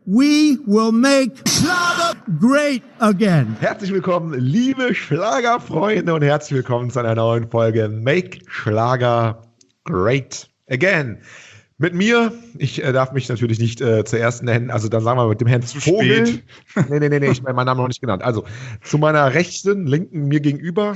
We will make Schlager great again. Herzlich willkommen, liebe Schlagerfreunde, und herzlich willkommen zu einer neuen Folge Make Schlager Great Again. Mit mir, ich darf mich natürlich nicht zuerst nennen, also dann sagen wir mit dem Herrn Vogel. Nee, ich habe meinen Namen noch nicht genannt. Also zu meiner rechten, linken, mir gegenüber,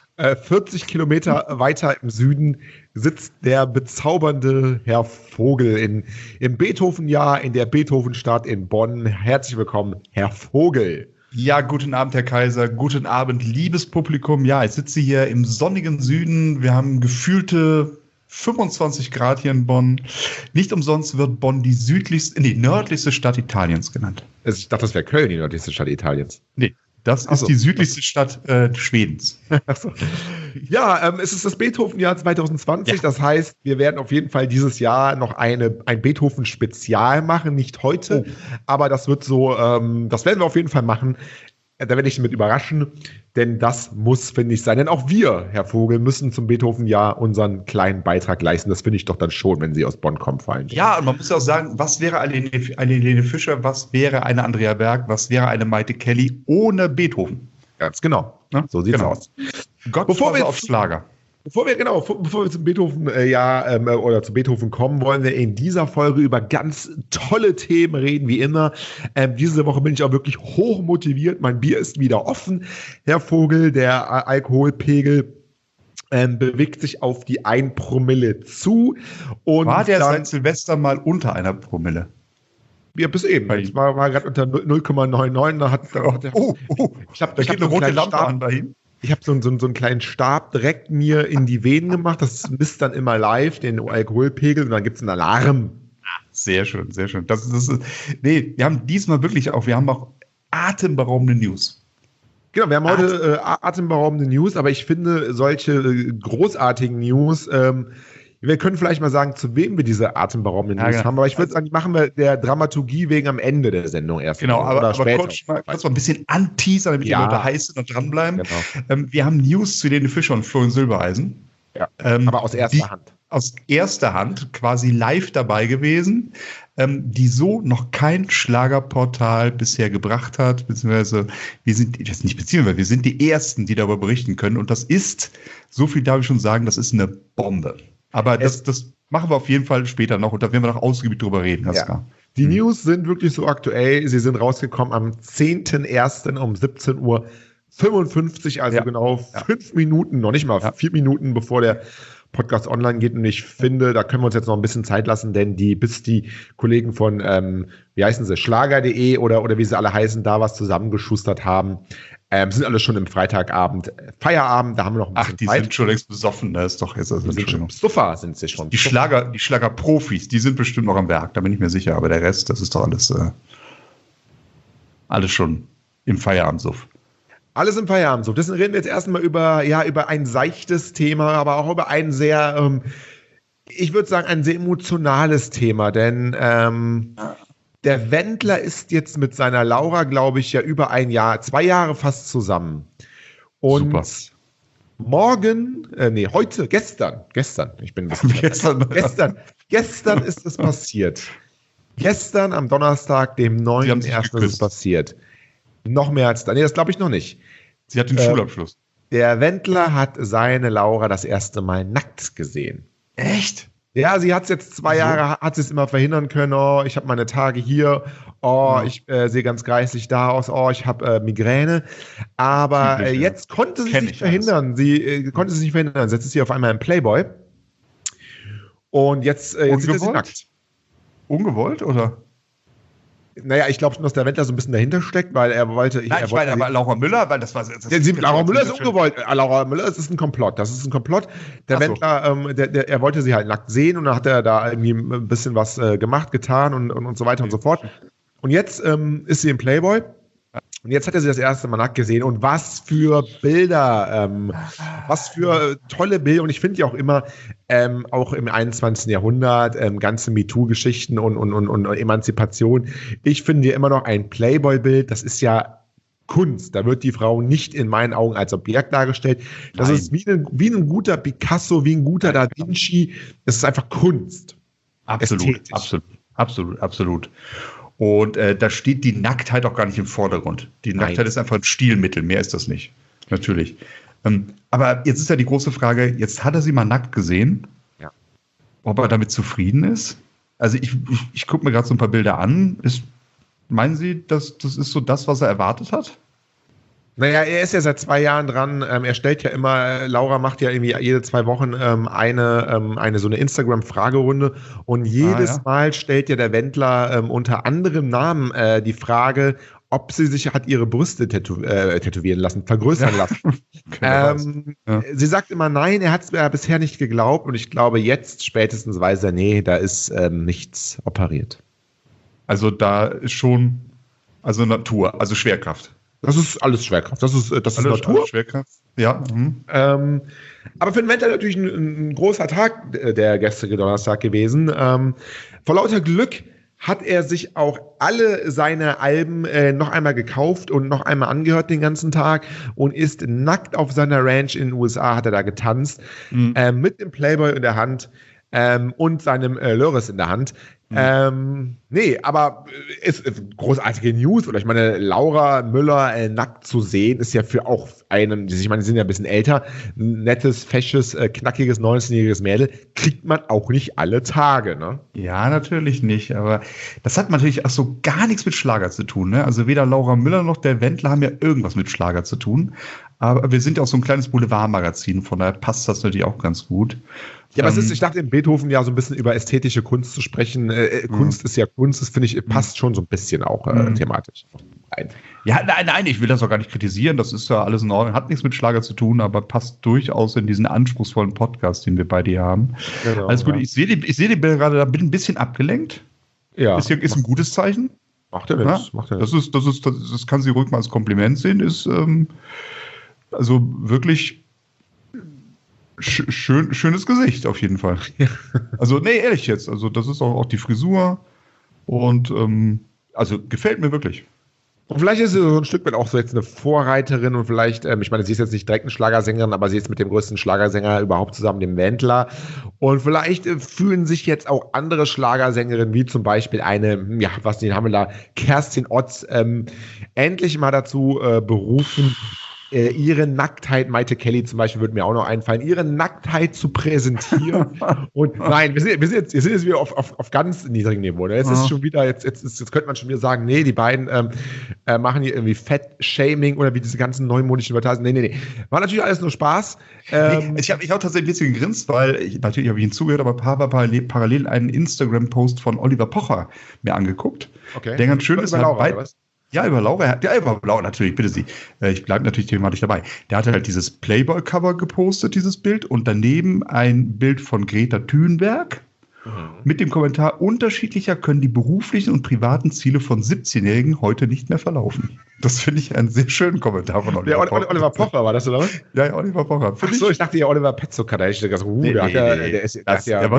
40 Kilometer weiter im Süden, sitzt der bezaubernde Herr Vogel im Beethoven-Jahr in der Beethoven-Stadt in Bonn. Herzlich willkommen, Herr Vogel. Ja, guten Abend, Herr Kaiser. Guten Abend, liebes Publikum. Ja, ich sitze hier im sonnigen Süden. Wir haben gefühlte 25 Grad hier in Bonn. Nicht umsonst wird Bonn die nördlichste Stadt Italiens genannt. Ich dachte, das wäre Köln, die nördlichste Stadt Italiens. Nee, das ist die südlichste Stadt Schwedens. Achso. Ja, es ist das Beethoven-Jahr 2020. Ja. Das heißt, wir werden auf jeden Fall dieses Jahr noch ein Beethoven-Spezial machen. Nicht heute, aber das wird so, das werden wir auf jeden Fall machen. Da werde ich mit überraschen, denn das muss, finde ich, sein. Denn auch wir, Herr Vogel, müssen zum Beethoven-Jahr unseren kleinen Beitrag leisten. Das finde ich doch dann schon, wenn Sie aus Bonn kommen, vor allem. Ja, und man muss ja auch sagen, was wäre eine Helene Fischer, was wäre eine Andrea Berg, was wäre eine Maite Kelly ohne Beethoven? Ganz genau. Ne? So sieht's aus. Gott, bevor wir auf Schlager. Bevor wir zum Beethoven-Jahr oder zu Beethoven kommen, wollen wir in dieser Folge über ganz tolle Themen reden, wie immer. Diese Woche bin ich auch wirklich hoch motiviert. Mein Bier ist wieder offen. Herr Vogel, der Alkoholpegel bewegt sich auf die 1 Promille zu. Und war der seit Silvester mal unter 1 Promille? Ja, bis eben. Ich war gerade unter 0,99. Da hat ich habe eine rote Lampe an bei ihm. Ich habe so einen kleinen Stab direkt mir in die Venen gemacht. Das misst dann immer live den Alkoholpegel und dann gibt es einen Alarm. Sehr schön, sehr schön. Wir haben diesmal wirklich wir haben auch atemberaubende News. Genau, wir haben heute atemberaubende News, aber ich finde solche großartigen News, wir können vielleicht mal sagen, zu wem wir diese atemberaubenden News haben, aber ich würde sagen, die machen wir der Dramaturgie wegen am Ende der Sendung erst. Genau, aber kurz mal ein bisschen anteasern, damit die Leute heiß sind und dranbleiben. Genau. Wir haben News zu Helene Fischer und Florian Silbereisen. Ja, aber aus erster Hand. Aus erster Hand, quasi live dabei gewesen, die so noch kein Schlagerportal bisher gebracht hat, beziehungsweise wir sind die Ersten, die darüber berichten können. Und das ist, so viel darf ich schon sagen, das ist eine Bombe. Aber das machen wir auf jeden Fall später noch und da werden wir noch ausgiebig drüber reden. Ja. Die News sind wirklich so aktuell. Sie sind rausgekommen am 10.01. um 17:55 Uhr, also genau 5 Minuten, noch nicht mal 4 Minuten, bevor der Podcast online geht. Und ich finde, da können wir uns jetzt noch ein bisschen Zeit lassen, denn bis die Kollegen von, wie heißen sie, Schlager.de oder wie sie alle heißen, da was zusammengeschustert haben, sind alle schon im Freitagabend, Feierabend, da haben wir noch ein bisschen Zeit. Sind schon längst besoffen, da ist doch jetzt. Die sind schon Suffer, sind sie schon. Die Schlagerprofis, die sind bestimmt noch am Werk, da bin ich mir sicher, aber der Rest, das ist doch alles schon im Feierabendsuff. Alles im Feierabendsuff. Deswegen reden wir jetzt erstmal über ein seichtes Thema, aber auch über ein sehr, ich würde sagen, ein sehr emotionales Thema, denn der Wendler ist jetzt mit seiner Laura, glaube ich, ja über 2 Jahre fast zusammen. Und super. Gestern, ich bin ein bisschen gestern ist es passiert. Gestern am Donnerstag, dem 9.1. ist es passiert. Noch mehr als das glaube ich noch nicht. Sie hat den Schulabschluss. Der Wendler hat seine Laura das erste Mal nackt gesehen. Echt? Ja, sie hat es jetzt 2 Jahre, hat sie es immer verhindern können. Oh, ich habe meine Tage hier. Oh, ich sehe ganz greislich da aus. Oh, ich habe Migräne. Aber jetzt konnte sie es nicht verhindern. Sie konnte es nicht verhindern. Jetzt ist sie auf einmal im Playboy. Und jetzt sieht sie nackt. Ungewollt, oder? Naja, ich glaube schon, dass der Wendler so ein bisschen dahinter steckt, weil er wollte. Aber Laura Müller, weil das war. Laura Müller ist ungewollt. Laura Müller ist ein Komplott. Das ist ein Komplott. Der Wendler, er wollte sie halt nackt sehen und dann hat er da irgendwie ein bisschen was getan und so weiter und so fort. Und jetzt ist sie im Playboy. Und jetzt hat er sie das erste Mal nackt gesehen. Und was für Bilder, was für tolle Bilder. Und ich finde ja auch immer, auch im 21. Jahrhundert, ganze MeToo-Geschichten und Emanzipation. Ich finde ja immer noch ein Playboy-Bild, das ist ja Kunst. Da wird die Frau nicht in meinen Augen als Objekt dargestellt. Das ist wie ein guter Picasso, wie ein guter Da Vinci. Das ist einfach Kunst. Absolut. Und da steht die Nacktheit auch gar nicht im Vordergrund. Die Nacktheit ist einfach ein Stilmittel, mehr ist das nicht. Natürlich. Aber jetzt ist ja die große Frage, jetzt hat er sie mal nackt gesehen, ob er damit zufrieden ist. Also ich gucke mir gerade so ein paar Bilder an. Meinen Sie, das ist so das, was er erwartet hat? Naja, er ist ja seit 2 Jahren dran. Er stellt ja immer, Laura macht ja irgendwie jede 2 Wochen eine so eine Instagram-Fragerunde und jedes Mal stellt ja der Wendler unter anderem Namen die Frage, ob sie sich hat ihre Brüste tätowieren lassen, vergrößern lassen. Sie sagt immer nein, er hat es bisher nicht geglaubt und ich glaube jetzt spätestens weiß er, nee, da ist nichts operiert. Also da ist schon, also Natur, also Schwerkraft. Das ist alles Schwerkraft. Das ist Natur. Alles Schwerkraft. Ja. Aber für den Wendler natürlich ein großer Tag der gestrige Donnerstag gewesen. Vor lauter Glück hat er sich auch alle seine Alben noch einmal gekauft und noch einmal angehört den ganzen Tag und ist nackt auf seiner Ranch in den USA, hat er da getanzt, mit dem Playboy in der Hand und seinem Loris in der Hand. Nee, aber ist großartige News. Oder ich meine, Laura Müller nackt zu sehen, ist ja für auch einen, ich meine, die sind ja ein bisschen älter, nettes, fesches, knackiges, 19-jähriges Mädel, kriegt man auch nicht alle Tage, ne? Ja, natürlich nicht, aber das hat natürlich auch so gar nichts mit Schlager zu tun, ne? Also weder Laura Müller noch der Wendler haben ja irgendwas mit Schlager zu tun. Aber wir sind ja auch so ein kleines Boulevardmagazin, von daher passt das natürlich auch ganz gut. Ja, aber ich dachte in Beethoven ja so ein bisschen über ästhetische Kunst zu sprechen. Kunst ist ja Kunst, das finde ich, passt schon so ein bisschen auch thematisch ein. Ja, nein, ich will das auch gar nicht kritisieren. Das ist ja alles in Ordnung, hat nichts mit Schlager zu tun, aber passt durchaus in diesen anspruchsvollen Podcast, den wir bei dir haben. Genau, alles gut, ja. Ich sehe die Bilder gerade, da bin ein bisschen abgelenkt. Ja. Ist ein gutes Zeichen. Macht er nichts. Das kann sie ruhig mal als Kompliment sehen. Ist also wirklich schönes Gesicht auf jeden Fall. Ja. Also, nee, ehrlich jetzt. Also, das ist auch die Frisur und also gefällt mir wirklich. Und vielleicht ist sie so ein Stück weit auch so jetzt eine Vorreiterin und vielleicht, ich meine, sie ist jetzt nicht direkt eine Schlagersängerin, aber sie ist mit dem größten Schlagersänger überhaupt zusammen, dem Wendler. Und vielleicht fühlen sich jetzt auch andere Schlagersängerinnen, wie zum Beispiel eine, den haben wir da, Kerstin Otz, endlich mal dazu berufen, ihre Nacktheit, Maite Kelly zum Beispiel würde mir auch noch einfallen, ihre Nacktheit zu präsentieren. Und nein, wir sind jetzt wieder auf ganz niedrigem Niveau. Ne? Jetzt ist schon wieder, jetzt könnte man schon wieder sagen, nee, die beiden machen hier irgendwie Fett-Shaming oder wie diese ganzen neumodischen Übertragen. Nee. War natürlich alles nur Spaß. Ich habe tatsächlich ein bisschen gegrinst, weil natürlich habe ich ihn zugehört, aber parallel einen Instagram-Post von Oliver Pocher mir angeguckt. Okay. Der ganz schön ist. Ja, über Laura. Ja, über Laura, natürlich, bitte Sie. Ich bleibe natürlich thematisch dabei. Der hat halt dieses Playboy-Cover gepostet, dieses Bild, und daneben ein Bild von Greta Thunberg mit dem Kommentar: Unterschiedlicher können die beruflichen und privaten Ziele von 17-Jährigen heute nicht mehr verlaufen. Das finde ich einen sehr schönen Kommentar von Oliver Pocher. Oliver Pocher war das, oder was? Ja, Oliver Pocher. Achso, ich dachte ja Oliver Petzokat. Der war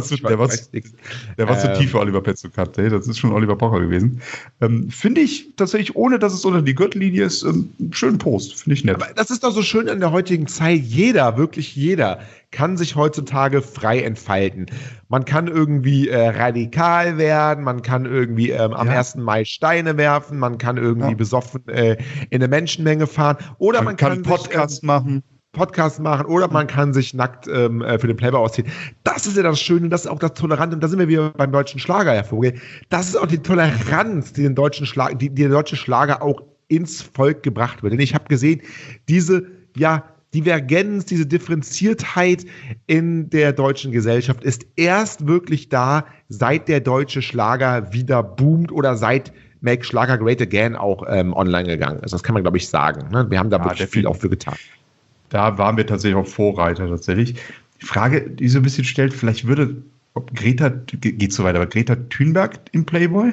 zu tief für Oliver Petzokat. Das ist schon Oliver Pocher gewesen. Finde ich tatsächlich, ohne dass es unter die Gürtellinie ist, einen schönen Post. Finde ich nett. Aber das ist doch so schön in der heutigen Zeit. Wirklich jeder kann sich heutzutage frei entfalten. Man kann irgendwie radikal werden, man kann irgendwie am 1. Mai Steine werfen, man kann irgendwie besoffen in eine Menschenmenge fahren oder man kann Podcast machen oder man kann sich nackt für den Playboy ausziehen. Das ist ja das Schöne, das ist auch das Tolerante, und da sind wir wieder beim deutschen Schlager, Herr Vogel. Das ist auch die Toleranz, die der deutsche Schlager auch ins Volk gebracht wird. Denn ich habe gesehen, diese Divergenz, diese Differenziertheit in der deutschen Gesellschaft ist erst wirklich da, seit der deutsche Schlager wieder boomt oder seit Make Schlager Great Again auch online gegangen ist. Das kann man, glaube ich, sagen. Ne? Wir haben da wirklich viel auch für getan. Da waren wir tatsächlich auch Vorreiter tatsächlich. Die Frage, die so ein bisschen stellt, vielleicht ob Greta, geht so weiter, aber Greta Thunberg im Playboy?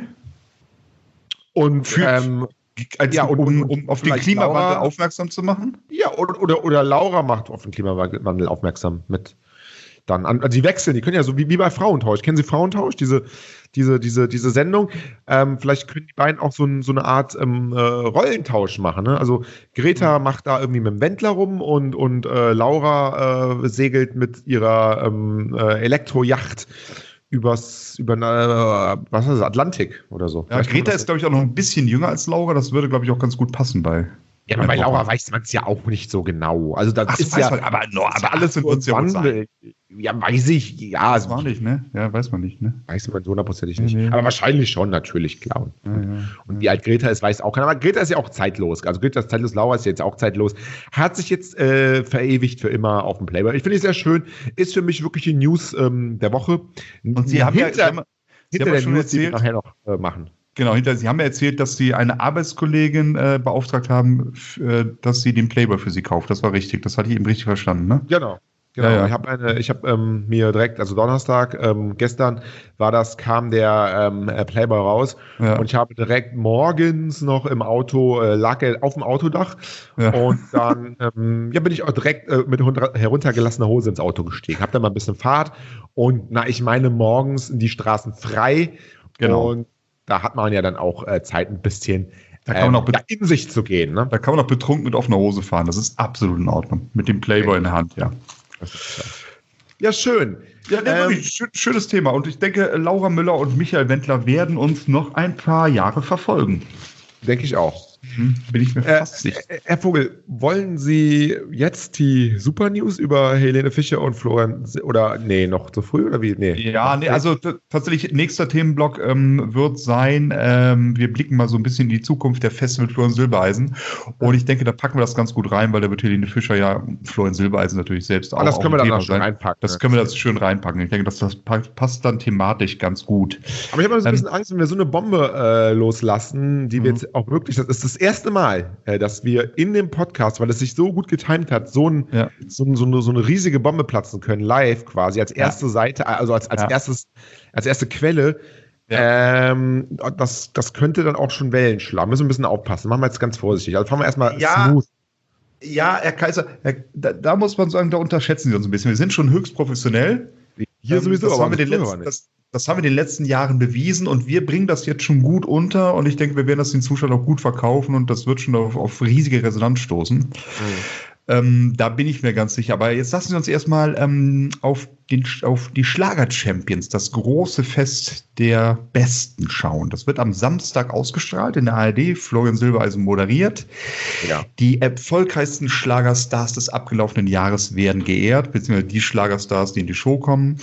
Und um auf den Klimawandel aufmerksam zu machen? Ja, oder Laura macht auf den Klimawandel aufmerksam mit dann an. Also die wechseln, die können ja so wie bei Frauentausch. Kennen Sie Frauentausch? Diese Sendung. Vielleicht können die beiden auch so eine Art Rollentausch machen. Ne? Also Greta macht da irgendwie mit dem Wendler rum und Laura segelt mit ihrer Elektrojacht über was ist das, Atlantik oder so. Ja, Greta ist, glaube ich, auch noch ein bisschen jünger als Laura. Das würde, glaube ich, auch ganz gut passen bei. Ja, aber bei Laura weiß man es ja auch nicht so genau. Also das ist ja, aber alles in uns Wandel. Ja, weiß ich. Ja, das war nicht, ne? Ja, weiß man nicht, ne? Weiß man hundertprozentig nicht. Nee. Aber wahrscheinlich schon, natürlich, klar. Und wie alt Greta ist, weiß auch keiner. Aber Greta ist ja auch zeitlos. Also Greta ist zeitlos, Laura ist jetzt auch zeitlos. Hat sich jetzt verewigt für immer auf dem Playboy. Ich finde es sehr schön. Ist für mich wirklich die News der Woche. Und Sie haben hinter der schon News, die wir erzählt, nachher noch machen. genau, Sie haben ja erzählt, dass Sie eine Arbeitskollegin beauftragt haben, dass sie den Playboy für Sie kauft. Das war richtig. Das hatte ich eben richtig verstanden, ne? Genau. Ja. Ich habe mir direkt, also Donnerstag, gestern kam der Playboy raus und ich habe direkt morgens noch im Auto, lag er auf dem Autodach und dann bin ich auch direkt mit heruntergelassener Hose ins Auto gestiegen. Habe dann mal ein bisschen Fahrt und ich meine morgens die Straßen frei und da hat man ja dann auch Zeit ein bisschen da kann man auch in sich zu gehen. Ne? Da kann man auch betrunken mit offener Hose fahren. Das ist absolut in Ordnung. Mit dem Playboy in der Hand, ja. Ja, schön. Ja, wirklich schönes Thema. Und ich denke, Laura Müller und Michael Wendler werden uns noch ein paar Jahre verfolgen. Denke ich auch. Bin ich mir fast sicher. Herr Vogel, wollen Sie jetzt die Super News über Helene Fischer und Florian oder noch zu früh oder wie? Also tatsächlich nächster Themenblock wird sein, wir blicken mal so ein bisschen in die Zukunft der Feste mit Florian Silbereisen und ich denke, da packen wir das ganz gut rein, weil da wird Helene Fischer ja Florian Silbereisen natürlich selbst auch. Das können wir dann auch schön reinpacken. Das können wir schön reinpacken. Ich denke, das passt dann thematisch ganz gut. Aber ich habe so ein bisschen Angst, wenn wir so eine Bombe loslassen, die wir jetzt auch wirklich, das ist das erste Mal, dass wir in dem Podcast, weil es sich so gut getimt hat, so eine riesige Bombe platzen können, live quasi, als erste Seite, also als erste Quelle. Ja. Das könnte dann auch schon Wellen schlagen. Müssen wir ein bisschen aufpassen. Machen wir jetzt ganz vorsichtig. Also fangen wir erstmal smooth. Ja, Herr Kaiser, da muss man sagen, da unterschätzen Sie uns ein bisschen. Wir sind schon höchst professionell. Hier sowieso, das haben wir in den letzten Jahren bewiesen und wir bringen das jetzt schon gut unter und ich denke, wir werden das den Zuschauern auch gut verkaufen und das wird schon auf riesige Resonanz stoßen. Da bin ich mir ganz sicher. Aber jetzt lassen Sie uns erstmal auf die Schlager-Champions, das große Fest der Besten schauen. Das wird am Samstag ausgestrahlt in der ARD, Florian Silbereisen moderiert. Ja. Die erfolgreichsten Schlagerstars des abgelaufenen Jahres werden geehrt, beziehungsweise die Schlagerstars, die in die Show kommen.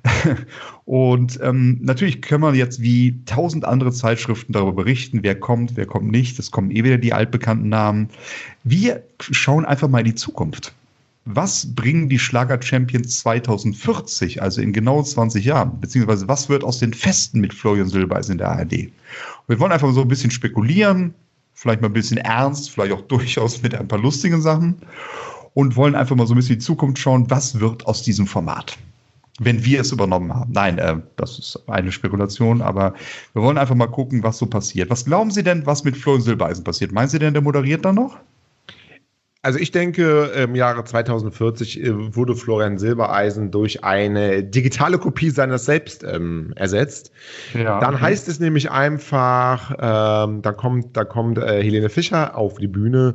Und natürlich können wir jetzt wie 1000 andere Zeitschriften darüber berichten, wer kommt nicht. Es kommen wieder die altbekannten Namen. Wir schauen einfach mal in die Zukunft. Was bringen die Schlager-Champions 2040, also in genau 20 Jahren? Beziehungsweise was wird aus den Festen mit Florian Silbereisen in der ARD? Wir wollen einfach so ein bisschen spekulieren, vielleicht mal ein bisschen ernst, vielleicht auch durchaus mit ein paar lustigen Sachen und wollen einfach mal so ein bisschen in die Zukunft schauen, was wird aus diesem Format? Wenn wir es übernommen haben. Nein, das ist eine Spekulation, aber wir wollen einfach mal gucken, was so passiert. Was glauben Sie denn, was mit Florian Silbereisen passiert? Meinen Sie denn, der moderiert dann noch? Also ich denke, im Jahre 2040 wurde Florian Silbereisen durch eine digitale Kopie seines Selbst ersetzt. Ja, dann heißt es nämlich einfach, da kommt Helene Fischer auf die Bühne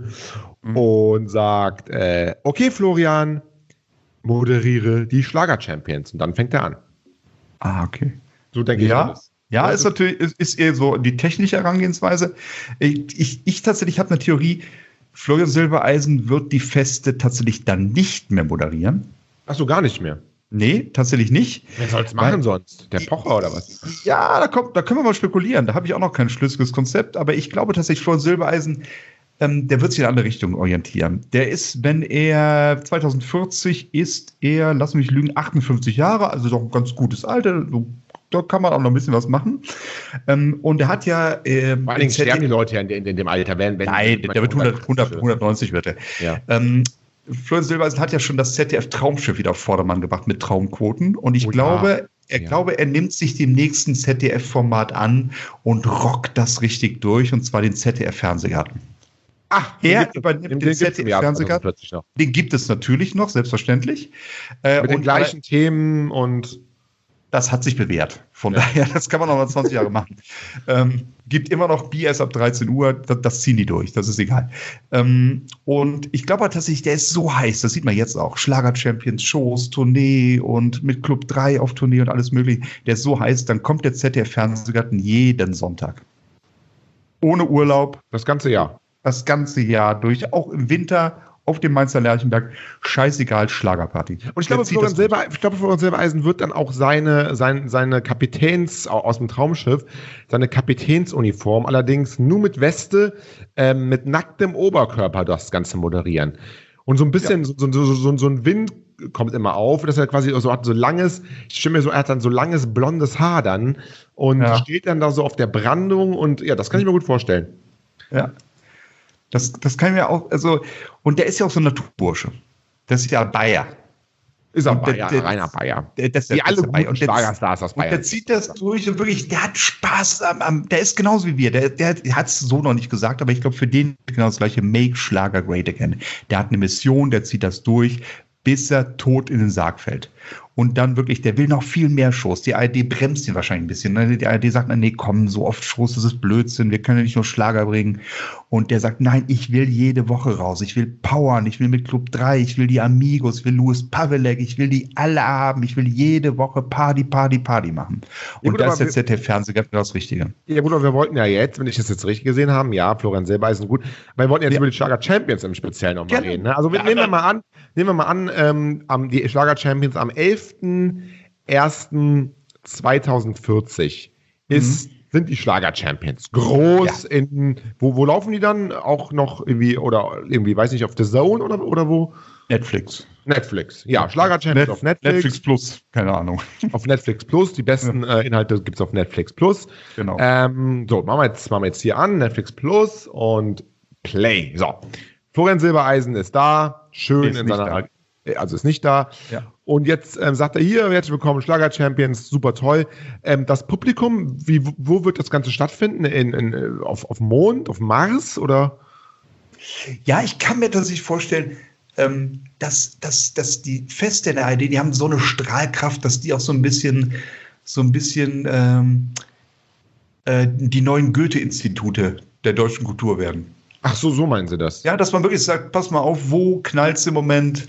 und sagt, okay Florian, moderiere die Schlager-Champions. Und dann fängt er an. Ah, okay. So denke ich das. Ja, ist natürlich ist eher so die technische Herangehensweise. Ich tatsächlich habe eine Theorie, Florian Silbereisen wird die Feste tatsächlich dann nicht mehr moderieren. Ach so, gar nicht mehr? Nee, tatsächlich nicht. Wer soll es machen sonst? Der Pocher oder was? Ja, da können wir mal spekulieren. Da habe ich auch noch kein schlüssiges Konzept. Aber ich glaube tatsächlich, Florian Silbereisen, der wird sich in eine andere Richtung orientieren. Der ist, wenn er 2040 ist, lass mich lügen, 58 Jahre, also doch ein ganz gutes Alter. Da kann man auch noch ein bisschen was machen. Und er hat ja... Vor allem sterben die Leute ja in dem Alter. Nein, der wird 190 wird er. Ja. Florian Silbereisen hat ja schon das ZDF-Traumschiff wieder auf Vordermann gebracht mit Traumquoten. Und ich glaube, er nimmt sich dem nächsten ZDF-Format an und rockt das richtig durch, und zwar den ZDF-Fernsehgarten. Ach, er übernimmt den ZDF-Fernsehgarten. Den gibt es natürlich noch, selbstverständlich. Mit den gleichen Themen und... Das hat sich bewährt. Von daher, das kann man noch mal 20 Jahre machen. Gibt immer noch Bier erst ab 13 Uhr, das ziehen die durch, das ist egal. Und ich glaube tatsächlich, der ist so heiß, das sieht man jetzt auch. Schlager-Champions, Shows, Tournee und mit Club 3 auf Tournee und alles mögliche. Der ist so heiß, dann kommt der ZDF-Fernsehgarten jeden Sonntag. Ohne Urlaub. Das ganze Jahr. Das ganze Jahr durch, auch im Winter. Auf dem Mainzer Lerchenberg, scheißegal, Schlagerparty. Und ich glaube, Florian Silbereisen wird dann auch seine Kapitäns, aus dem Traumschiff, seine Kapitänsuniform, allerdings nur mit Weste, mit nacktem Oberkörper das Ganze moderieren. Und so ein bisschen, so ein Wind kommt immer auf, dass er quasi so hat, so langes, ich stelle mir so, er hat dann so langes blondes Haar dann und steht dann da so auf der Brandung und ja, das kann ich mir gut vorstellen. Ja. Das kann ich mir auch, also, und der ist ja auch so ein Naturbursche. Das ist ja Bayer. Ist auch Bayer, reiner Bayer. Wie alle guten Schlagerstars aus Bayern. Und der zieht das durch und wirklich, der hat Spaß der ist genauso wie wir. Der hat es so noch nicht gesagt, aber ich glaube, für den genau das gleiche, make Schlager great again. Der hat eine Mission, der zieht das durch, bis er tot in den Sarg fällt. Und dann wirklich, der will noch viel mehr Shows. Die ARD bremst ihn wahrscheinlich ein bisschen. Ne? Die ARD sagt, nee, komm, so oft Shows, das ist Blödsinn, wir können ja nicht nur Schlager bringen. Und der sagt, nein, ich will jede Woche raus, ich will powern, ich will mit Club 3, ich will die Amigos, ich will Louis Pavelek, ich will die alle haben, ich will jede Woche Party machen. Und gut, da ist der ZDF-Fernsehgarten genau das Richtige. Ja gut, aber wir wollten ja jetzt, wenn ich das jetzt richtig gesehen habe, ja, Florian Silbereisen gut, aber wir wollten jetzt über die Schlager-Champions im Speziellen nochmal reden. Ne? Also nehmen wir mal an, die Schlager-Champions am 11.01.2040 sind die Schlager-Champions. Groß wo laufen die dann? Auch noch irgendwie, weiß nicht, auf The Zone oder wo? Netflix, ja, Schlager-Champions auf Netflix. Netflix Plus, keine Ahnung. Auf Netflix Plus, die besten Inhalte gibt es auf Netflix Plus. Genau. So, machen wir jetzt hier an, Netflix Plus und Play. So, Florian Silbereisen ist da, schön in seiner... Also ist nicht da. Ja. Und jetzt sagt er hier, herzlich willkommen, Schlager-Champions, super toll. Das Publikum, wo wird das Ganze stattfinden? Auf Mond, auf Mars oder? Ja, ich kann mir tatsächlich vorstellen, dass die Feste in der ARD, die haben so eine Strahlkraft, dass die auch so ein bisschen die neuen Goethe-Institute der deutschen Kultur werden. Ach so meinen Sie das? Ja, dass man wirklich sagt, pass mal auf, wo knallt es im Moment,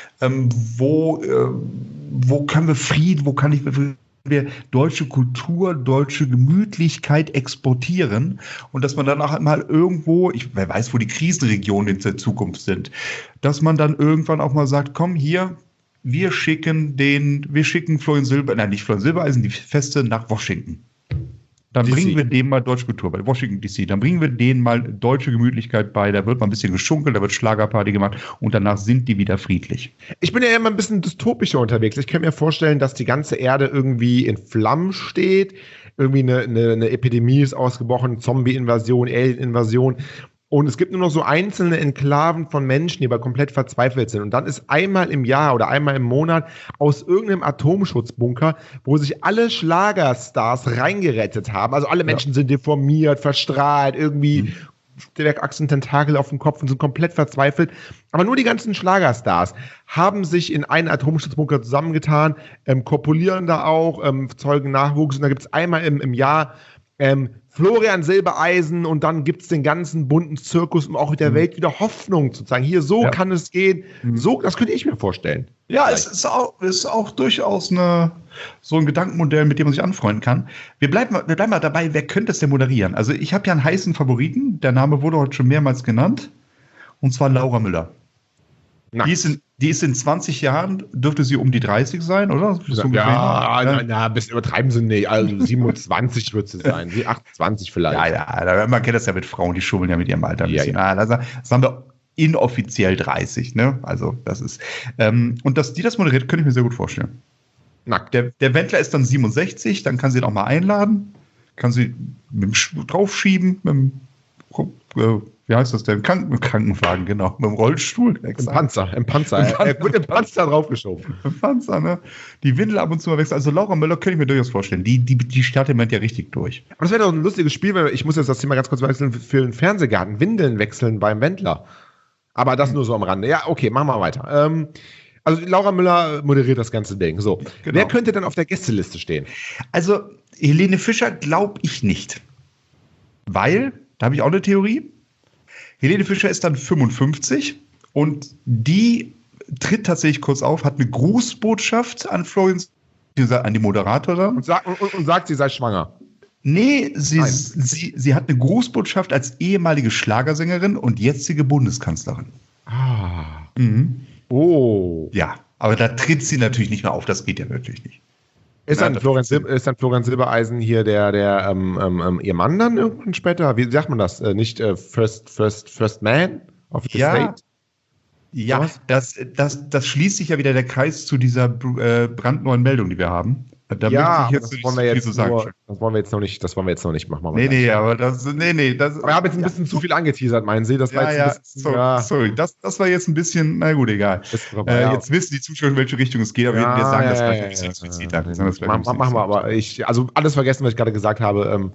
wo können wir Frieden, wo kann wir deutsche Kultur, deutsche Gemütlichkeit exportieren und dass man dann auch mal irgendwo, wer weiß, wo die Krisenregionen in der Zukunft sind, dass man dann irgendwann auch mal sagt, komm hier, wir schicken Florian Silbereisen, die Feste nach Washington. Dann bringen wir denen mal deutsche Kultur bei, Washington DC. Dann bringen wir denen mal deutsche Gemütlichkeit bei. Da wird mal ein bisschen geschunkelt, da wird Schlagerparty gemacht und danach sind die wieder friedlich. Ich bin ja immer ein bisschen dystopischer unterwegs. Ich kann mir vorstellen, dass die ganze Erde irgendwie in Flammen steht. Irgendwie eine Epidemie ist ausgebrochen, Zombie-Invasion, Alien-Invasion. Und es gibt nur noch so einzelne Enklaven von Menschen, die aber komplett verzweifelt sind. Und dann ist einmal im Jahr oder einmal im Monat aus irgendeinem Atomschutzbunker, wo sich alle Schlagerstars reingerettet haben. Also alle Menschen sind deformiert, verstrahlt, irgendwie Werkachsen, Tentakel auf dem Kopf und sind komplett verzweifelt. Aber nur die ganzen Schlagerstars haben sich in einen Atomschutzbunker zusammengetan, kopulieren da auch, zeugen Nachwuchs. Und da gibt es einmal im Jahr Florian Silbereisen und dann gibt es den ganzen bunten Zirkus, um auch der Welt wieder Hoffnung zu zeigen. Hier, so kann es gehen. So, das könnte ich mir vorstellen. Ja, es ist auch durchaus so ein Gedankenmodell, mit dem man sich anfreunden kann. Wir bleiben mal dabei, wer könnte es denn moderieren? Also ich habe ja einen heißen Favoriten, der Name wurde heute schon mehrmals genannt, und zwar Laura Müller. Die ist in 20 Jahren, dürfte sie um die 30 sein, oder? Übertreiben Sie nicht. Also 27 wird sie sein, 28 vielleicht. Ja, man kennt das ja mit Frauen, die schummeln ja mit ihrem Alter ein bisschen. Ja. Das haben wir inoffiziell 30, ne? Also das ist, und dass die das moderiert, könnte ich mir sehr gut vorstellen. Der Wendler ist dann 67, dann kann sie ihn auch mal einladen, kann sie draufschieben, wie heißt das denn? Im Krankenwagen, genau. Mit dem Rollstuhl. Im Panzer. Er wird im Panzer draufgeschoben. Im Panzer, ne? Die Windel ab und zu mal wechseln. Also Laura Müller könnte ich mir durchaus vorstellen. Die startet im Moment ja richtig durch. Aber das wäre doch ein lustiges Spiel, weil ich muss jetzt das Thema ganz kurz wechseln für den Fernsehgarten. Windeln wechseln beim Wendler. Aber das nur so am Rande. Ja, okay, machen wir weiter. Also Laura Müller moderiert das ganze Ding. So. Genau. Wer könnte dann auf der Gästeliste stehen? Also Helene Fischer glaube ich nicht. Weil, da habe ich auch eine Theorie, Helene Fischer ist dann 55 und die tritt tatsächlich kurz auf, hat eine Grußbotschaft an Florian, an die Moderatorin. Und sagt, sie sei schwanger. Nee, sie hat eine Grußbotschaft als ehemalige Schlagersängerin und jetzige Bundeskanzlerin. Ah. Mhm. Oh. Ja, aber da tritt sie natürlich nicht mehr auf, das geht ja wirklich nicht. Ist dann Florian Silbereisen hier der ihr Mann dann irgendwann später? Wie sagt man das? Nicht First Man of the State? Ja, das schließt sich ja wieder der Kreis zu dieser brandneuen Meldung, die wir haben. Da Ja, möchte ich das wollen wir jetzt noch nicht machen. Nee, aber das. Aber wir haben jetzt ein bisschen zu viel angeteasert, meinen Sie? Das war jetzt sorry. Das war jetzt ein bisschen, na gut, egal. Jetzt wissen die Zuschauer, in welche Richtung es geht, aber wir sagen das vielleicht ein bisschen explizit. Machen wir, aber also alles vergessen, was ich gerade gesagt habe.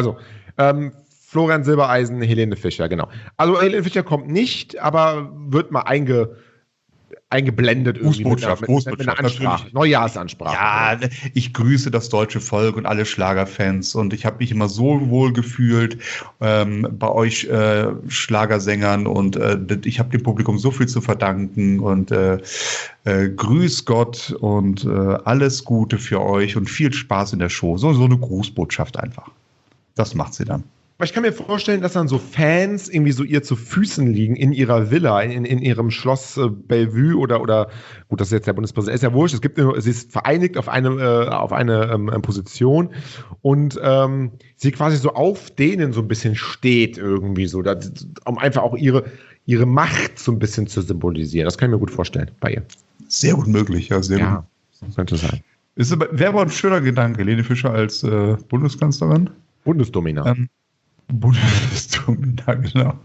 Florian Silbereisen, Helene Fischer, genau. Also Helene Fischer kommt nicht, aber wird mal eingeblendet irgendwie mit einer Ansprache, Neujahrsansprache. Ja, ich grüße das deutsche Volk und alle Schlagerfans und ich habe mich immer so wohl gefühlt bei euch Schlagersängern und ich habe dem Publikum so viel zu verdanken und grüß Gott und alles Gute für euch und viel Spaß in der Show. So eine Grußbotschaft einfach. Das macht sie dann. Aber ich kann mir vorstellen, dass dann so Fans irgendwie so ihr zu Füßen liegen in ihrer Villa, in ihrem Schloss Bellevue oder gut, das ist jetzt der Bundespräsident, ist ja wurscht, sie ist vereinigt auf eine Position und sie quasi so auf denen so ein bisschen steht irgendwie so, um einfach auch ihre Macht so ein bisschen zu symbolisieren. Das kann ich mir gut vorstellen bei ihr. Sehr gut möglich, ja, sehr gut. Das könnte sein. Wäre aber ein schöner Gedanke, Helene Fischer als Bundeskanzlerin. Bundesdomina. Bundesdomina, genau.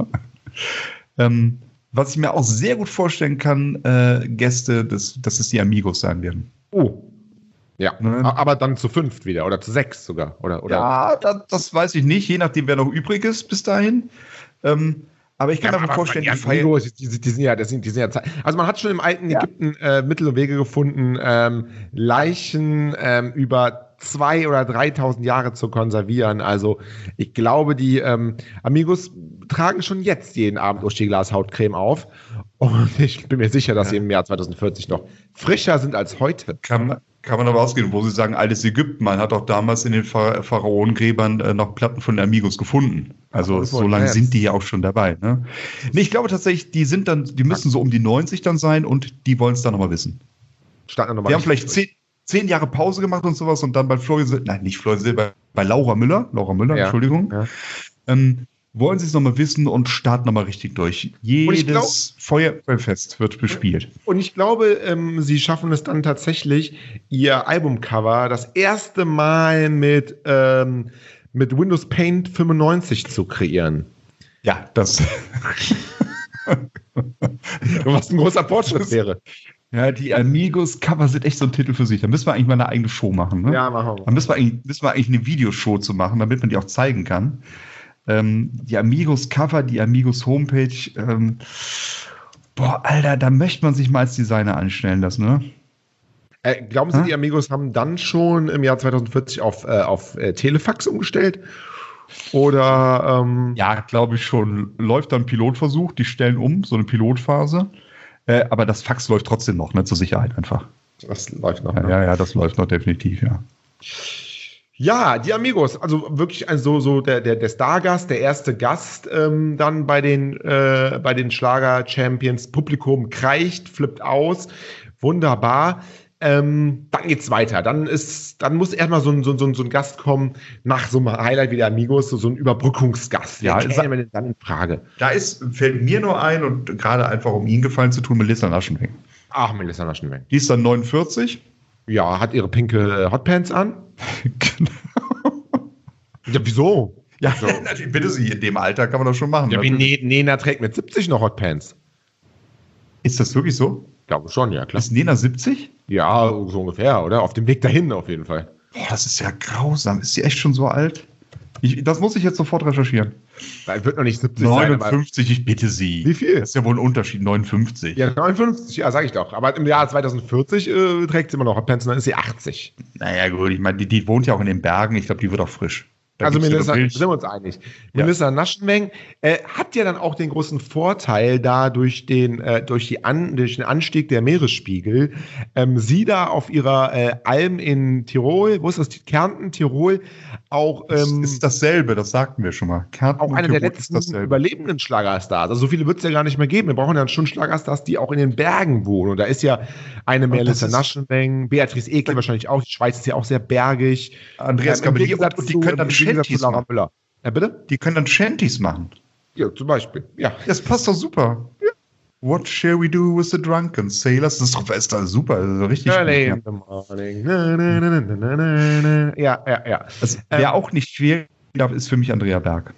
Was ich mir auch sehr gut vorstellen kann, Gäste, dass es die Amigos sein werden. Oh. Ja, aber dann zu 5 wieder oder zu 6 sogar. Oder? Ja, das weiß ich nicht, je nachdem, wer noch übrig ist bis dahin. Aber ich kann mir vorstellen, die Amigos, die sind ja, also man hat schon im alten Ägypten Mittel und Wege gefunden, Leichen über 2.000 oder 3.000 Jahre zu konservieren. Also ich glaube, die Amigos tragen schon jetzt jeden Abend Uschi-Glas Hautcreme auf. Und ich bin mir sicher, dass sie im Jahr 2040 noch frischer sind als heute. Kann man aber ausgehen, wo sie sagen, altes Ägypten. Man hat auch damals in den Pharaonengräbern noch Platten von den Amigos gefuhaben. Also so lange sind die ja auch schon dabei. Ne? Nee, ich glaube tatsächlich, die müssen so um die 90 dann sein und die wollen es dann nochmal wissen. Die haben vielleicht 10 Jahre Pause gemacht und sowas und dann bei bei Laura Müller, Entschuldigung, wollen sie es nochmal wissen und starten nochmal richtig durch. Jedes Feuerwehrfest wird bespielt. Und ich glaube, sie schaffen es dann tatsächlich, ihr Albumcover das erste Mal mit Windows Paint 95 zu kreieren. Ja, das. Was ein großer Fortschritt wäre. Ja, die Amigos-Cover sind echt so ein Titel für sich. Da müssen wir eigentlich mal eine eigene Show machen. Ne? Ja, machen wir. Da müssen wir eigentlich eine Videoshow zu machen, damit man die auch zeigen kann. Die Amigos-Cover, die Amigos-Homepage. Alter, da möchte man sich mal als Designer anstellen lassen, ne? Glauben Sie, die Amigos haben dann schon im Jahr 2040 auf Telefax umgestellt? Oder? Ja, glaube ich schon. Läuft dann ein Pilotversuch, die stellen um, so eine Pilotphase. Aber das Fax läuft trotzdem noch, ne, zur Sicherheit einfach. Das läuft noch. Ja, das läuft noch definitiv, ja. Ja, die Amigos, also wirklich so der Stargast, der erste Gast dann bei den Schlager-Champions. Publikum kreicht, flippt aus, wunderbar. Dann geht's weiter. Dann muss erstmal so ein Gast kommen, nach so einem Highlight wie der Amigos, so ein Überbrückungsgast. Ja, käme denn dann in Frage? Fällt mir nur ein, und gerade einfach um Ihnen Gefallen zu tun, Melissa Naschenweng. Ach, Melissa Naschenweng. Die ist dann 49. Ja, hat ihre pinke Hotpants an. Genau. Ja, wieso? Ja, natürlich, bitte Sie, in dem Alter kann man das schon machen. Ja, wie Nena trägt mit 70 noch Hotpants. Ist das wirklich so? Ich glaube schon, ja, klar. Ist Nena 70? Ja, so ungefähr, oder? Auf dem Weg dahin auf jeden Fall. Boah, das ist ja grausam. Ist sie echt schon so alt? Das muss ich jetzt sofort recherchieren. Da wird noch nicht 70 59, sein, ich bitte Sie. Wie viel? Das ist ja wohl ein Unterschied, 59. Ja, 59, ja, sag ich doch. Aber im Jahr 2040 trägt sie immer noch Pants und dann ist sie 80. Naja, gut, ich meine, die wohnt ja auch in den Bergen. Ich glaube, die wird auch frisch. Also Melissa, sind wir uns einig. Ja. Melissa Naschenweng hat ja dann auch den großen Vorteil, da durch den Anstieg der Meeresspiegel, sie da auf ihrer Alm in Tirol, wo ist das? Kärnten, Tirol, auch ist dasselbe, das sagten wir schon mal. Kärnten auch eine der letzten überlebenden Schlagerstars. Also so viele wird es ja gar nicht mehr geben. Wir brauchen ja schon Schlagerstars, die auch in den Bergen wohnen. Und da ist ja eine Melissa Naschenweng, Beatrice Egli wahrscheinlich auch. Die Schweiz ist ja auch sehr bergig. Andreas Gabalier, und die können dann Shanties machen. Ja, bitte? Die können dann Shanties machen. Ja, zum Beispiel. Ja. Das passt doch super. Ja. What shall we do with the drunken sailors? Das ist doch super. Das ist richtig gut. Ja. Wer auch nicht fehlen darf, ist für mich Andrea Berg.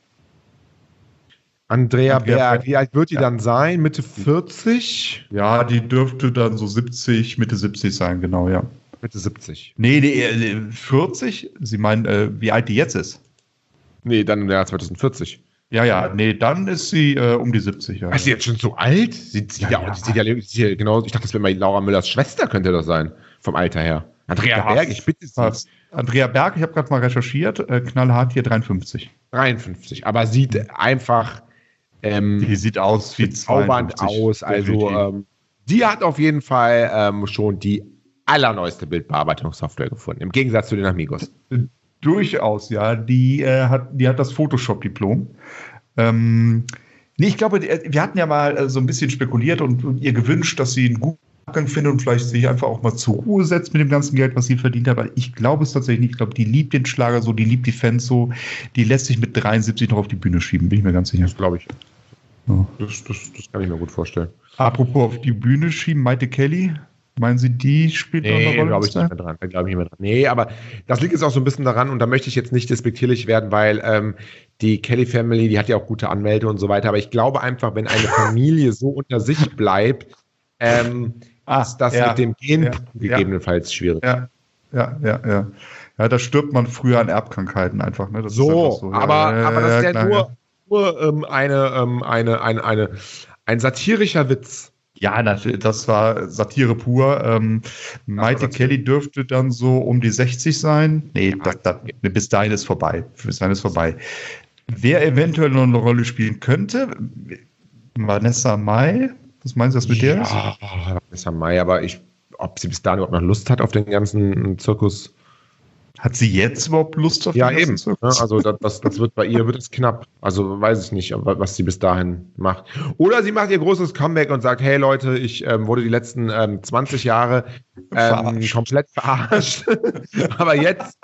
Andrea Berg, wie alt wird die dann sein? Mitte 40? Ja, die dürfte dann so 70, Mitte 70 sein, genau, ja. Mitte 70. Nee, 40? Sie meinen, wie alt die jetzt ist? Nee, dann im Jahr 2040. Ja, nee, dann ist sie um die 70. Ja. Ist sie jetzt schon so alt? Sieht ja genau, ich dachte, das wäre mal Laura Müllers Schwester, könnte das sein, vom Alter her. Andrea Berg, ich bitte Sie. Andrea Berg, ich habe gerade mal recherchiert, knallhart hier 53. 53, aber sieht einfach die sieht aus wie zaubernd aus. Also die hat auf jeden Fall schon die allerneueste Bildbearbeitungssoftware gefunden, im Gegensatz zu den Amigos. Durchaus, ja. Die hat das Photoshop-Diplom. Ich glaube, wir hatten ja mal so ein bisschen spekuliert und ihr gewünscht, dass sie einen guten Abgang findet und vielleicht sich einfach auch mal zur Ruhe setzt mit dem ganzen Geld, was sie verdient hat. Aber ich glaube es tatsächlich nicht. Ich glaube, die liebt den Schlager so, die liebt die Fans so. Die lässt sich mit 73 noch auf die Bühne schieben, bin ich mir ganz sicher. Das glaube ich. Ja. Das kann ich mir gut vorstellen. Apropos auf die Bühne schieben, Maite Kelly. Meinen Sie, die spielt noch eine Rolle? Glaube ich nicht mehr dran. Glaube ich nicht mehr dran. Nee, aber das liegt jetzt auch so ein bisschen daran, und da möchte ich jetzt nicht despektierlich werden, weil die Kelly Family, die hat ja auch gute Anwälte und so weiter, aber ich glaube einfach, wenn eine Familie so unter sich bleibt, ist das mit dem Gen gegebenenfalls schwierig. Ja. Ja, da stirbt man früher an Erbkrankheiten einfach. Ne? Das ist so. Aber das ist ja nur ein satirischer Witz. Ja, natürlich, das war Satire pur. Maite Kelly dürfte dann so um die 60 sein. Nee, bis dahin ist vorbei. Wer eventuell noch eine Rolle spielen könnte, Vanessa Mai. Was meinst du, was mit der ist? Ja, Vanessa Mai, aber ob sie bis dahin überhaupt noch Lust hat auf den ganzen Zirkus. Hat sie jetzt überhaupt Lust auf den ganzen Zirkus? Ja, also das wird bei ihr knapp. Also weiß ich nicht, was sie bis dahin macht. Oder sie macht ihr großes Comeback und sagt, hey Leute, ich wurde die letzten 20 Jahre komplett verarscht. Aber jetzt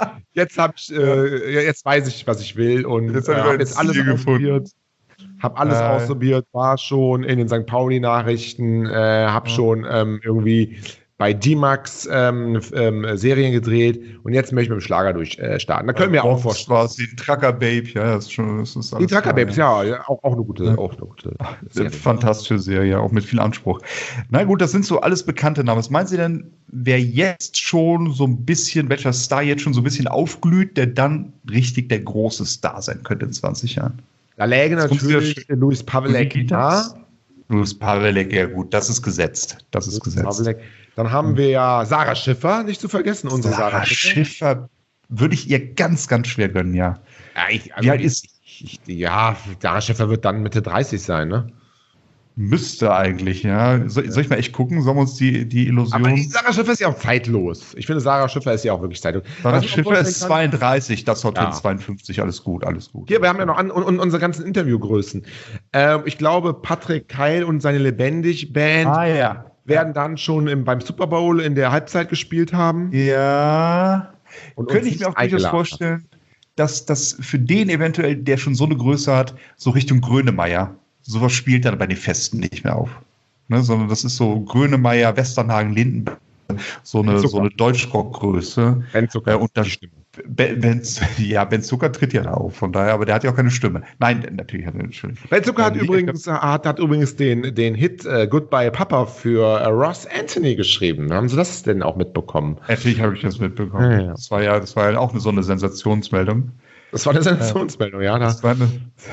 weiß ich, was ich will, und habe jetzt alles ausprobiert. Ausprobiert, war schon in den St. Pauli-Nachrichten, habe schon irgendwie bei D-Max Serien gedreht, und jetzt möchte ich mit dem Schlager durchstarten. Da können wir auch vorstellen. War sie ein Trucker-Babe, ja, das ist alles. Die Trucker-Babes, ja, auch eine gute. Serie. Fantastische Serie, auch mit viel Anspruch. Na gut, das sind so alles bekannte Namen. Was meinen Sie denn, wer jetzt schon so ein bisschen, welcher Star jetzt schon so ein bisschen aufglüht, der dann richtig der große Star sein könnte in 20 Jahren? Da läge natürlich Luis Pavelek da. Luis Pavelek, ja gut, das ist gesetzt. Pavelek. Dann haben wir ja Sarah Schiffer, nicht zu vergessen, unsere Sarah Schiffer. Würde ich ihr ganz, ganz schwer gönnen, ja. Wie alt ist Sarah Schiffer wird dann Mitte 30 sein, ne? Müsste eigentlich, ja. Soll ich mal echt gucken? Sollen wir uns die Illusion... Aber Sarah Schiffer ist ja auch zeitlos. Ich finde, Sarah Schiffer ist ja auch wirklich zeitlos. Sarah Schiffer ist 32, das Hotel 52, alles gut. Hier, wir haben ja noch unsere ganzen Interviewgrößen. Ich glaube, Patrick Keil und seine Lebendig-Band werden dann schon beim Super Bowl in der Halbzeit gespielt haben. Ja. Und könnte ich mir auch durchaus vorstellen, dass das für den eventuell, der schon so eine Größe hat, so Richtung Grönemeyer, sowas spielt dann bei den Festen nicht mehr auf. Ne, sondern das ist so Grönemeyer, Westernhagen, Lindenberg, so eine Deutschrock-Größe. Ben Zucker tritt ja da auf, von daher, aber der hat ja auch keine Stimme. Nein, natürlich hat er eine Stimme. Ben Zucker hat übrigens den Hit Goodbye Papa für Ross Anthony geschrieben. Haben Sie das denn auch mitbekommen? Natürlich habe ich das mitbekommen. Ja. Das war ja auch so eine Sensationsmeldung. Das war eine Sensationsmeldung, ja. Das war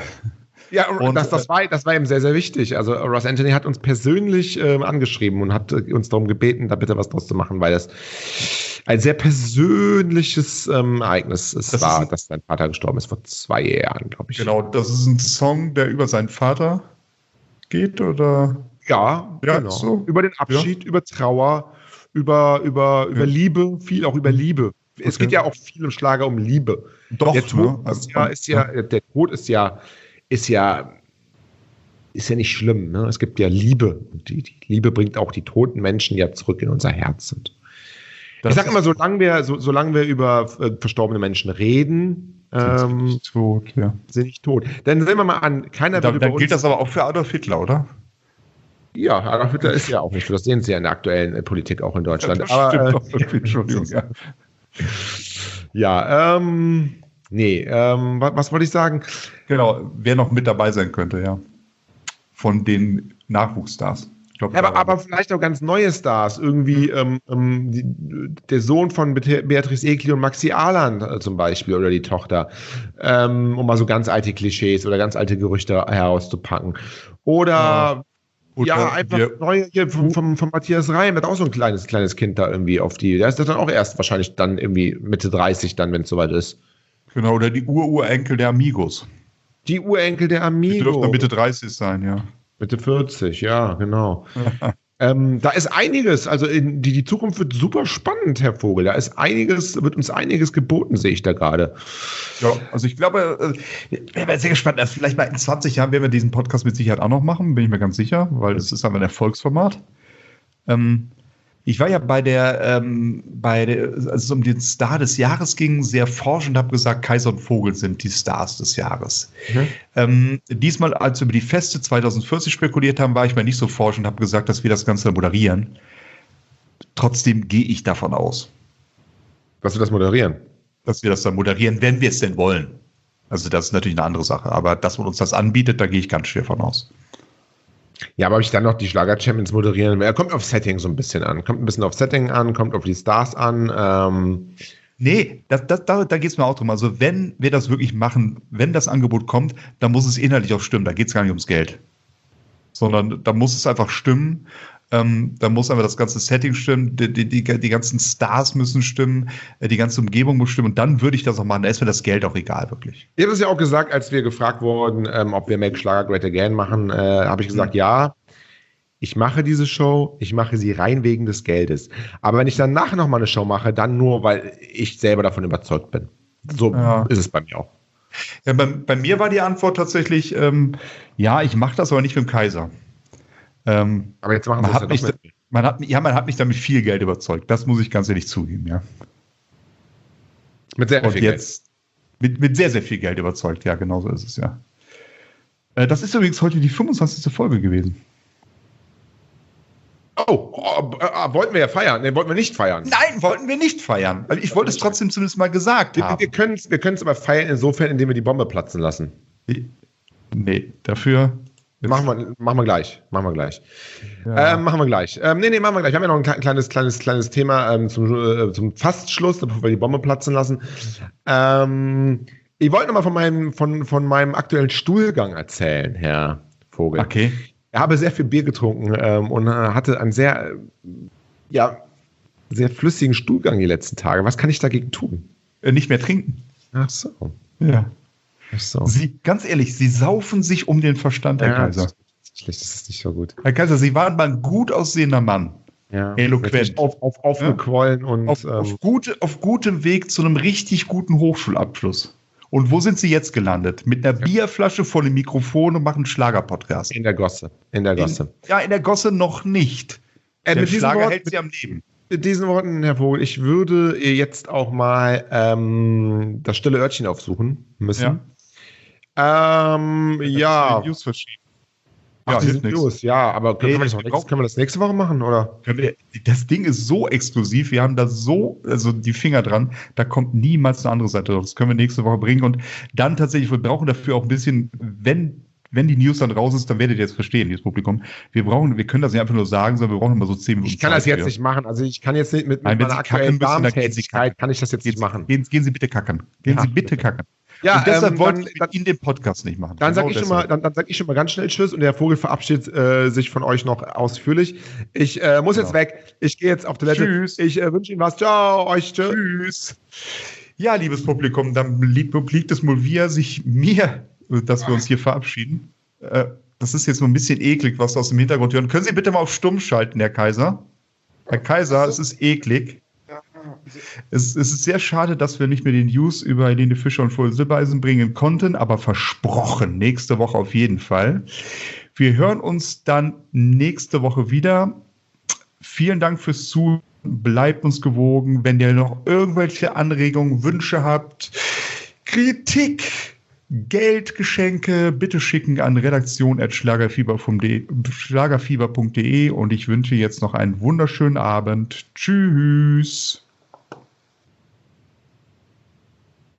das war ihm sehr, sehr wichtig. Also Ross Anthony hat uns persönlich angeschrieben und hat uns darum gebeten, da bitte was draus zu machen, weil das ein sehr persönliches Ereignis war, dass sein Vater gestorben ist vor 2 Jahren, glaube ich. Genau, das ist ein Song, der über seinen Vater geht, oder? Ja, genau. So. Über den Abschied, über Trauer, über Liebe, viel auch über Liebe. Es geht ja auch viel im Schlager um Liebe. Doch, der Tod der Tod ist ja nicht schlimm. Ne? Es gibt ja Liebe. Und die Liebe bringt auch die toten Menschen ja zurück in unser Herz. Und ich sage immer, solange wir über verstorbene Menschen reden, sind nicht tot, ja. Sind nicht tot. Dann sehen wir mal an, keiner wird über uns... Dann gilt das aber auch für Adolf Hitler, oder? Ja, Adolf Hitler ist ja auch nicht so. Das sehen Sie ja in der aktuellen Politik auch in Deutschland. Ja, das stimmt doch irgendwie. Entschuldigung, ja. Ja, was wollte ich sagen? Genau, wer noch mit dabei sein könnte, ja. Von den Nachwuchsstars. Ich glaub, aber vielleicht auch ganz neue Stars. Irgendwie der Sohn von Beatrice Egli und Maxi Ahland zum Beispiel oder die Tochter. Um mal so ganz alte Klischees oder ganz alte Gerüchte herauszupacken. Oder einfach neue hier vom Matthias Reim, der hat auch so ein kleines Kind da irgendwie der ist dann auch erst wahrscheinlich dann irgendwie Mitte 30 dann, wenn es soweit ist. Genau, oder die Urenkel der Amigos. Die Urenkel der Amigos. Die dürfen dann Mitte 30 sein, ja. Mitte 40, ja, genau. Da ist einiges, also die Zukunft wird super spannend, Herr Vogel. Wird uns einiges geboten, sehe ich da gerade. Ja, also ich glaube, ich bin sehr gespannt. Also vielleicht mal in 20 Jahren werden wir diesen Podcast mit Sicherheit auch noch machen, bin ich mir ganz sicher, weil es ist einfach ein Erfolgsformat. Ich war ja als es um den Star des Jahres ging, sehr forschend, habe gesagt, Kaiser und Vogel sind die Stars des Jahres. Diesmal, als wir über die Feste 2040 spekuliert haben, war ich mal nicht so forschend, habe gesagt, dass wir das Ganze moderieren. Trotzdem gehe ich davon aus. Dass wir das moderieren? Dass wir das dann moderieren, wenn wir es denn wollen. Also das ist natürlich eine andere Sache, aber dass man uns das anbietet, da gehe ich ganz schwer von aus. Ja, aber ob ich dann noch die Schlager-Champions moderieren will, kommt auf Setting so ein bisschen an. Kommt ein bisschen auf Setting an, kommt auf die Stars an. Nee, da geht es mir auch drum. Also wenn wir das wirklich machen, wenn das Angebot kommt, dann muss es inhaltlich auch stimmen. Da geht es gar nicht ums Geld. Sondern da muss es einfach stimmen. Da muss einfach das ganze Setting stimmen, die ganzen Stars müssen stimmen, die ganze Umgebung muss stimmen und dann würde ich das auch machen. Da ist mir das Geld auch egal, wirklich. Ich habe es ja auch gesagt, als wir gefragt wurden, ob wir Make Schlager Great Again machen, habe ich gesagt, ja, ich mache diese Show, ich mache sie rein wegen des Geldes. Aber wenn ich danach nochmal eine Show mache, dann nur, weil ich selber davon überzeugt bin. So ist es bei mir auch. Ja, bei mir war die Antwort tatsächlich, ja, ich mache das aber nicht mit dem Kaiser. Aber jetzt machen wir es man hat mich damit viel Geld überzeugt. Das muss ich ganz ehrlich zugeben, ja. Mit sehr viel Geld. Mit sehr, sehr viel Geld überzeugt, ja, genau so ist es, ja. Das ist übrigens heute die 25. Folge gewesen. Wollten wir ja feiern. Nee, wollten wir nicht feiern. Nein, wollten wir nicht feiern. Also ich wollte es trotzdem zumindest mal gesagt haben. Wir können es aber feiern insofern, indem wir die Bombe platzen lassen. Nee, dafür... Machen wir gleich. Ja. Machen wir gleich. Machen wir gleich. Wir haben ja noch ein kleines Thema zum Fastschluss, bevor wir die Bombe platzen lassen. Ich wollte noch mal von meinem aktuellen Stuhlgang erzählen, Herr Vogel. Okay. Ich habe sehr viel Bier getrunken und hatte einen sehr flüssigen Stuhlgang die letzten Tage. Was kann ich dagegen tun? Nicht mehr trinken. Ach so. Ja. Ach so. Ganz ehrlich, Sie saufen sich um den Verstand, Herr Kaiser. Das ist nicht so gut. Herr Kaiser, Sie waren mal ein gut aussehender Mann. Ja. Eloquent. Aufgequollen und auf gutem Weg zu einem richtig guten Hochschulabschluss. Und wo sind Sie jetzt gelandet? Mit einer Bierflasche vor dem Mikrofon und machen Schlager-Podcast. In der Gosse. In der Gosse noch nicht. Der Schlager hält Sie am Leben. Mit diesen Worten, Herr Vogel, ich würde jetzt auch mal das stille Örtchen aufsuchen müssen. News verschieben. News, ja, aber können wir das nächste Woche machen, oder? Das Ding ist so exklusiv, wir haben da die Finger dran, da kommt niemals eine andere Seite drauf. Das können wir nächste Woche bringen und dann tatsächlich, wir brauchen dafür auch ein bisschen, wenn die News dann raus ist, dann werdet ihr jetzt verstehen, dieses Publikum. Wir können das nicht einfach nur sagen, sondern wir brauchen immer so 10 Minuten. Ich kann das jetzt nicht machen, also ich kann jetzt nicht mit meiner aktuellen Darmtätigkeit kann ich das jetzt nicht machen. Gehen Sie bitte kacken. Gehen Sie bitte kacken. Ja, und deshalb wollte dann- ich mit Ihnen den Podcast nicht machen. Dann Genau sage ich, schon mal- deshalb. dann sag ich schon mal ganz schnell Tschüss und der Vogel verabschiedet sich von euch noch ausführlich. Ich muss jetzt Genau. weg. Ich gehe jetzt auf Toilette. Tschüss. Ich wünsche Ihnen was. Ciao, euch. Tschüss. Tschüss. Ja, liebes Publikum, dann obliegt es mir, dass wir uns hier verabschieden. Das ist jetzt nur ein bisschen eklig, was wir aus dem Hintergrund hören. Können Sie bitte mal auf Stumm schalten, Herr Kaiser? Herr Kaiser, es ist eklig. Es ist sehr schade, dass wir nicht mehr die News über Helene Fischer und Florian Silbereisen bringen konnten, aber versprochen, nächste Woche auf jeden Fall. Wir hören uns dann nächste Woche wieder. Vielen Dank fürs Zuhören. Bleibt uns gewogen. Wenn ihr noch irgendwelche Anregungen, Wünsche habt, Kritik, Geld, Geschenke, bitte schicken an redaktion@schlagerfieber.de und ich wünsche jetzt noch einen wunderschönen Abend. Tschüss.